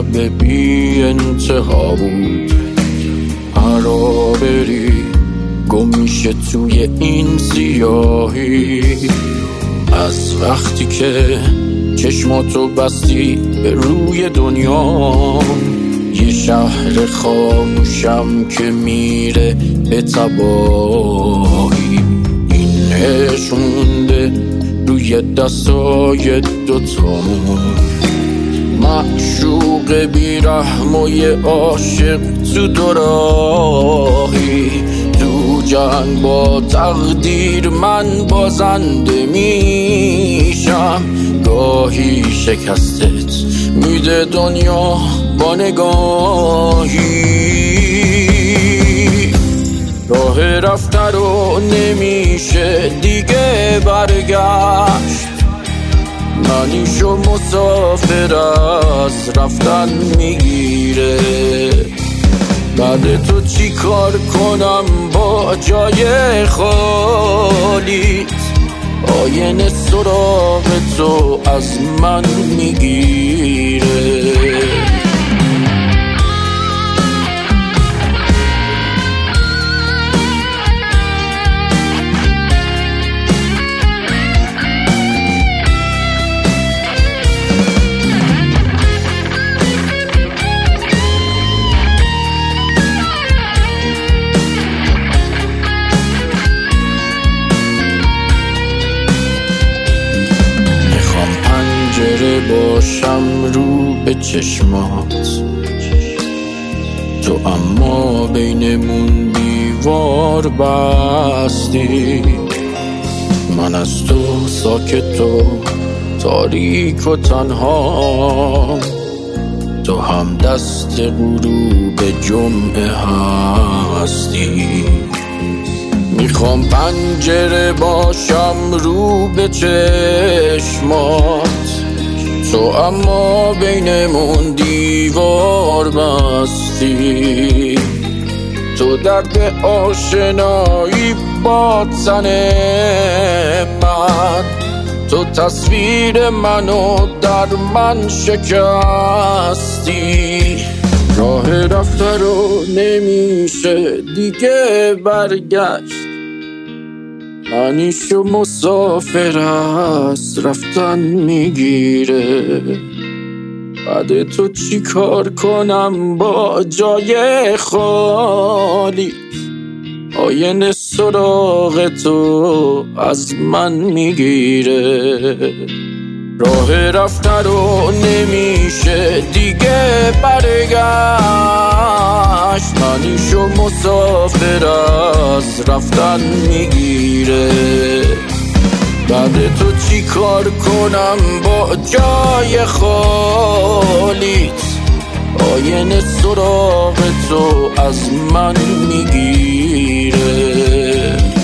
به بی انتها بود. هر را بری گم میشه توی این سیاهی. از وقتی که چشماتو بستی به روی دنیا، یه شهر خاموشم که میره به تباهی. این عشق مونده روی دستای دوتامون، معشوق بیرحم و یه عاشق تو دوراهی. تو جنگ با تقدیر من بازنده میشم، گاهی شکستت میده دنیا با نگاهی. راه رفته رو نمیشه دیگه برگشت، منیشو مسافر از رفتن میگیره. بعد تو چی کار کنم با جای خالیت؟ آینه سراغ تو از من میگیره. باشم رو به چشمات تو، اما بینمون دیوار بستی. من از تو ساکت و تاریک و تنها، تو هم دست غروب جمعه هستی. میخوام پنجره باشم رو به چشمات تو، اما بینمون دیوار بستی. تو درد آشنایی با تن من، تو تصویر منو در من شکستی. راه رفته رو نمیشه دیگه برگشت، منیشو مسافر از رفتن میگیره. بعد تو چی کار کنم با جای خالی؟ آینه سراغ تو از من میگیره. راه رفته رو نمیشه دیگه برگشت، منیشو مسافر از رفتن میگیره. بعد تو چی کار کنم با جای خالیت؟ آینه سراغ تو از من میگیره.